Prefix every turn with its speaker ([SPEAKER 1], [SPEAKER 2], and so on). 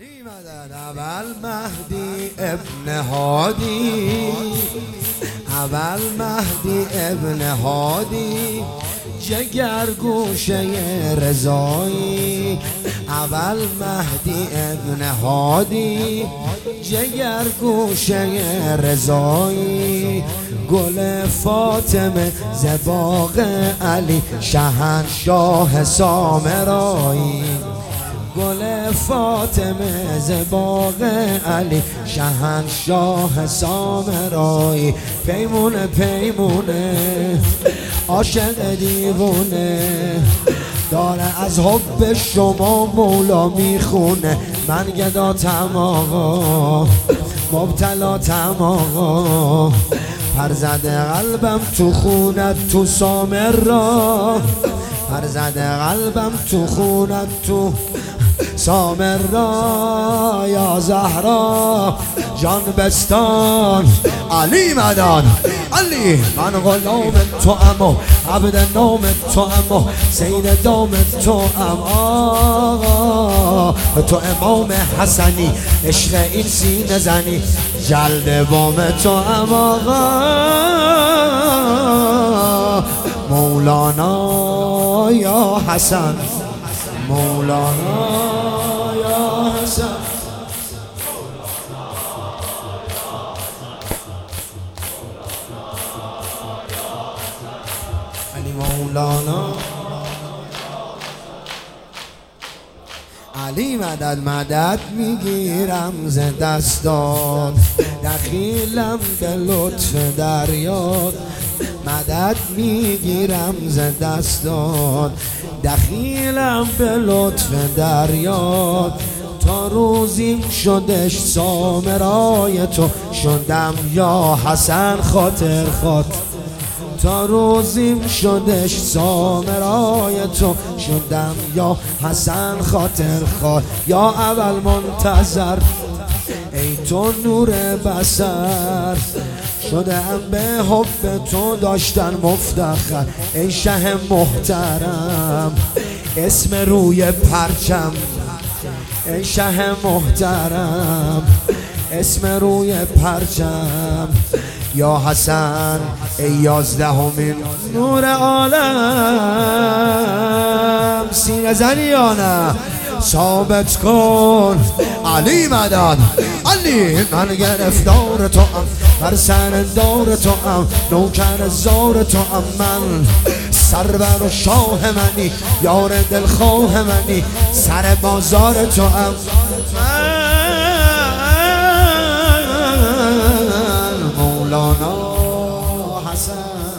[SPEAKER 1] علی مدد اول مهدی ابن هادی، اول مهدی ابن هادی، جگر گوشه رضایی. اول مهدی ابن هادی، جگر گوشه رضایی. گل فاطمه زباغ علی، شهنشاه سامرایی. گل فاطمه زباغ علی، شهنشاه سامرایی. پیمونه پیمونه عاشق دیوونه، داره از حب شما مولا میخونه. من گداتم آقا، مبتلاتم آقا، پر زده قلبم تو خونت تو سامرا، پر زده قلبم تو خونت تو سامرا. یا زهرا جان بستان علی مدان، علی من غلام تو ام، عبد نام تو ام، سید دام تو ام. آقا تو امام حسنی، عشق این سینه زنی، جلد بام تو ام. آقا مولانا یا حسن، مولانا یا حسن. علی مولانا، علی مدد مدد میگیرم ز دستان، دخیلم به لطف دریاد. مدد میگیرم ز دستان، دخیلم به لطف دریاد. تا روزیم شدش سامرای تو، شدم یا حسن خاطر خاط. تا روزیم شدش سامرای تو، شدم یا حسن خاطر خاط. یا اول منتظر ای تو نور بصر، شدم به حب تو داشتن مفتخر. ای شه محترم اسم روی پرچم، ای شه محترم اسم روی پرچم. یا حسن ای 11مین نور عالم، سینه زنی یا نه ثابت کن. علی مدد، علی من گرفتار تو ام، بر سرندار تو ام، نوکر زار تو ام. من سرور و شاه منی، یار دلخواه منی، سر بازار تو ام. مولانا حسن.